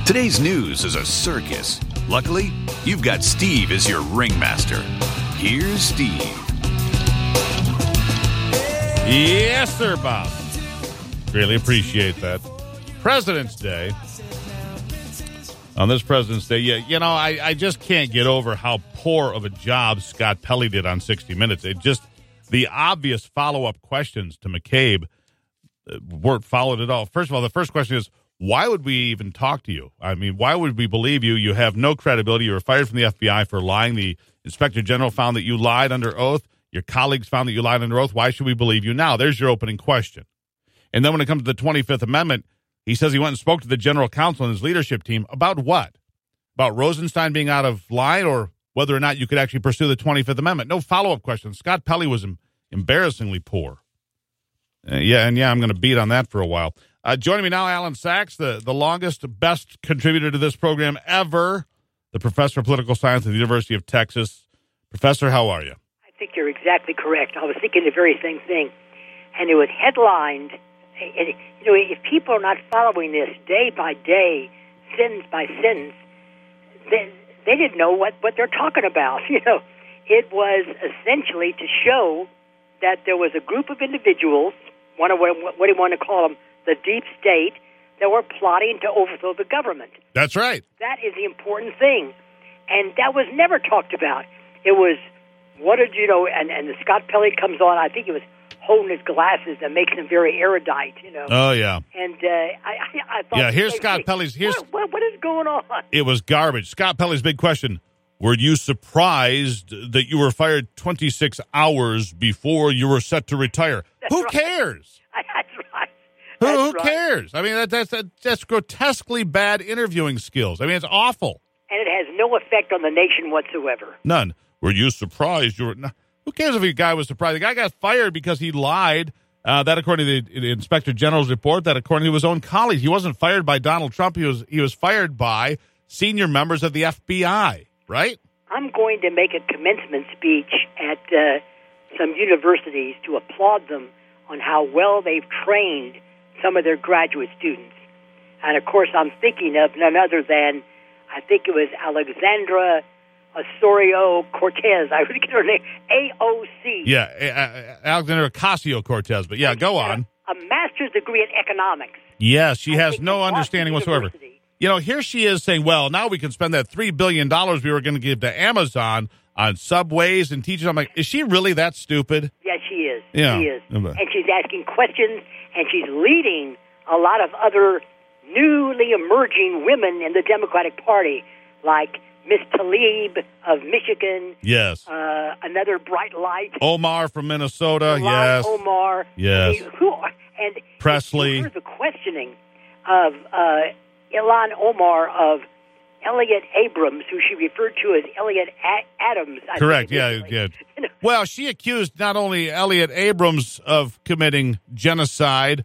Today's news is a circus. Luckily, you've got Steve as your ringmaster. Here's Steve. Yes, sir, Bob. Really appreciate that. President's Day. On this President's Day, I just can't get over how poor of a job Scott Pelley did on 60 Minutes. It just, the obvious follow-up questions to McCabe weren't followed at all. First of all, the first question is, why would we even talk to you? I mean, why would we believe you? You have no credibility. You were fired from the FBI for lying. The Inspector General found that you lied under oath. Your colleagues found that you lied under oath. Why should we believe you now? There's your opening question. And then when it comes to the 25th Amendment, he says he went and spoke to the general counsel and his leadership team about what? About Rosenstein being out of line, or whether or not you could actually pursue the 25th Amendment. No follow-up questions. Scott Pelley was embarrassingly poor. I'm going to beat on that for a while. Joining me now, Alan Sachs, the longest, best contributor to this program ever, the professor of political science at the University of Texas. Professor, how are you? I think you're exactly correct. I was thinking the very same thing. And it was headlined, if people are not following this day by day, sentence by sentence, they didn't know what they're talking about. It was essentially to show that there was a group of individuals, what do you want to call them, the deep state, that were plotting to overthrow the government. That's right. That is the important thing. And that was never talked about. It was, what did you know, and the Scott Pelley comes on, I think he was holding his glasses that makes him very erudite, Oh, yeah. And I thought... Yeah, here's Scott Pelley's... What is going on? It was garbage. Scott Pelley's big question, were you surprised that you were fired 26 hours before you were set to retire? Who cares? That's right. Who cares? I mean, that's grotesquely bad interviewing skills. I mean, it's awful. And it has no effect on the nation whatsoever. None. Were you surprised? Who cares if a guy was surprised? The guy got fired because he lied. That according to the Inspector General's report, that according to his own colleagues. He wasn't fired by Donald Trump. He was fired by senior members of the FBI, right? I'm going to make a commencement speech at some universities to applaud them on how well they've trained some of their graduate students. And, of course, I'm thinking of none other than, I think it was Alexandra Osorio-Cortez. I would get her name, AOC. Yeah, Alexandra Ocasio-Cortez. But, yeah, go on. A master's degree in economics. Yes, she has no understanding whatsoever. Here she is saying, well, now we can spend that $3 billion we were going to give to Amazon on subways and teachers. I'm like, is she really that stupid? Yes, she is. Yeah. She is. And she's asking questions, and she's leading a lot of other newly emerging women in the Democratic Party, like Miss Tlaib of Michigan. Yes. Another bright light. Omar from Minnesota. Yes. Omar. Yes. And Presley. Here's the questioning of Ilhan Omar of Elliot Abrams, who she referred to as Elliot Adams. Correct. Yeah. Well, she accused not only Elliot Abrams of committing genocide,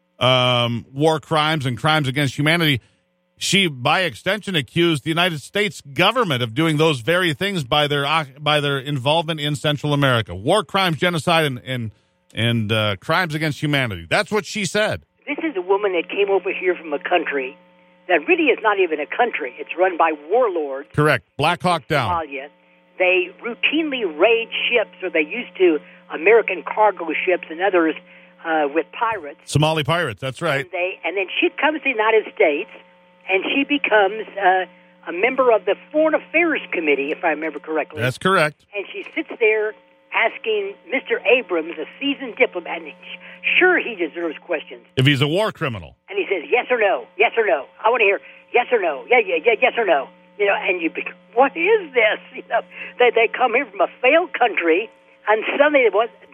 war crimes, and crimes against humanity. She, by extension, accused the United States government of doing those very things by their involvement in Central America. War crimes, genocide, and crimes against humanity. That's what she said. This is a woman that came over here from a country that really is not even a country. It's run by warlords. Correct. Black Hawk Down. Somalia. They routinely raid ships, or they used to, American cargo ships and others with pirates. Somali pirates, that's right. And then she comes to the United States, and she becomes a member of the Foreign Affairs Committee, if I remember correctly. That's correct. And she sits there asking Mr. Abrams, a seasoned diplomat, and sure, he deserves questions. If he's a war criminal. And he says, yes or no, yes or no. I want to hear yes or no, yeah, yes or no. And you think, what is this? They come here from a failed country, and suddenly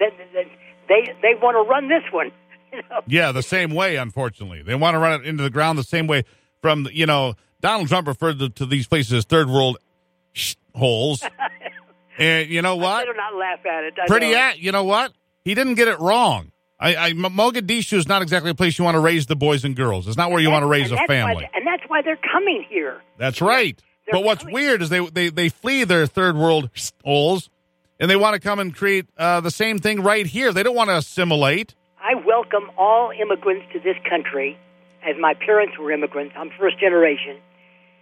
they want to run this one. Yeah, the same way, unfortunately. They want to run it into the ground the same way from, Donald Trump referred to these places as third world holes. And you know what? I better not laugh at it. You know what? He didn't get it wrong. Mogadishu is not exactly a place you want to raise the boys and girls. It's not where you want to raise a family. And that's why they're coming here. That's right. But what's weird is they flee their third world holes, and they want to come and create the same thing right here. They don't want to assimilate. I welcome all immigrants to this country, as my parents were immigrants. I'm first generation.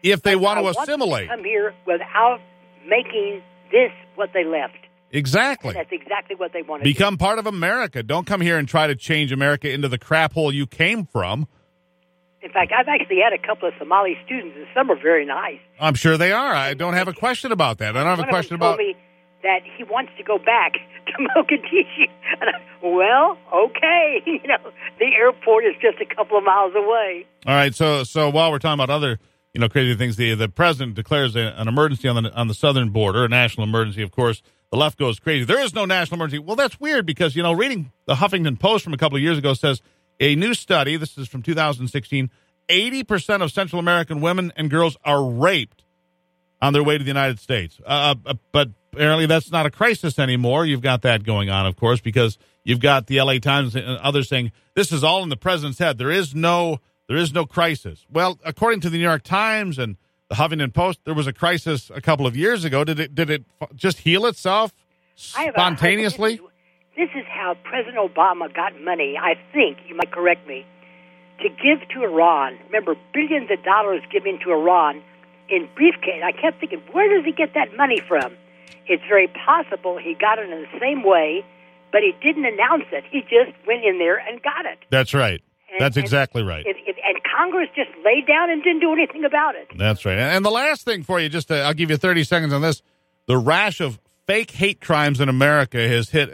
if they want to I want assimilate. them to come here without making this what they left. Exactly. And that's exactly what they want to Become part of America. Don't come here and try to change America into the crap hole you came from. In fact, I've actually had a couple of Somali students, and some are very nice. I'm sure they are. I don't have a question about that. I don't have a question about... One of them told me that he wants to go back to Mogadishu. And well, okay. The airport is just a couple of miles away. All right, so while we're talking about other crazy things, the president declares an emergency on the southern border, a national emergency, of course. The left goes crazy. There is no national emergency. Well, that's weird because, reading the Huffington Post from a couple of years ago says a new study, this is from 2016, 80% of Central American women and girls are raped on their way to the United States. But apparently that's not a crisis anymore. You've got that going on, of course, because you've got the LA Times and others saying this is all in the president's head. There is no crisis. Well, according to the New York Times and the Huffington Post, there was a crisis a couple of years ago. Did it just heal itself spontaneously? This is how President Obama got money, I think, you might correct me, to give to Iran. Remember, billions of dollars given to Iran in briefcase. I kept thinking, where does he get that money from? It's very possible he got it in the same way, but he didn't announce it. He just went in there and got it. That's right. That's exactly right. And Congress just laid down and didn't do anything about it. That's right. And the last thing for you, I'll give you 30 seconds on this. The rash of fake hate crimes in America has hit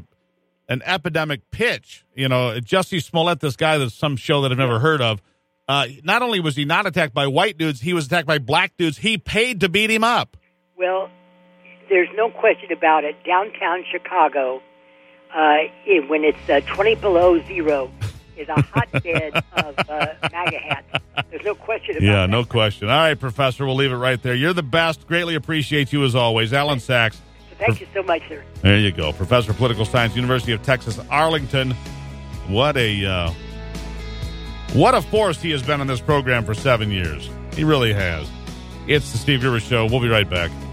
an epidemic pitch. Jussie Smollett, this guy that's some show that I've never heard of, not only was he not attacked by white dudes, he was attacked by black dudes. He paid to beat him up. Well, there's no question about it. Downtown Chicago, when it's 20 below zero, is a hotbed of MAGA hats. There's no question about that. Yeah, no question. All right, Professor, we'll leave it right there. You're the best. Greatly appreciate you as always. Alan Sachs. Thank you so much, sir. There you go. Professor of Political Science, University of Texas, Arlington. What a force he has been on this program for 7 years. He really has. It's the Steve Gruber Show. We'll be right back.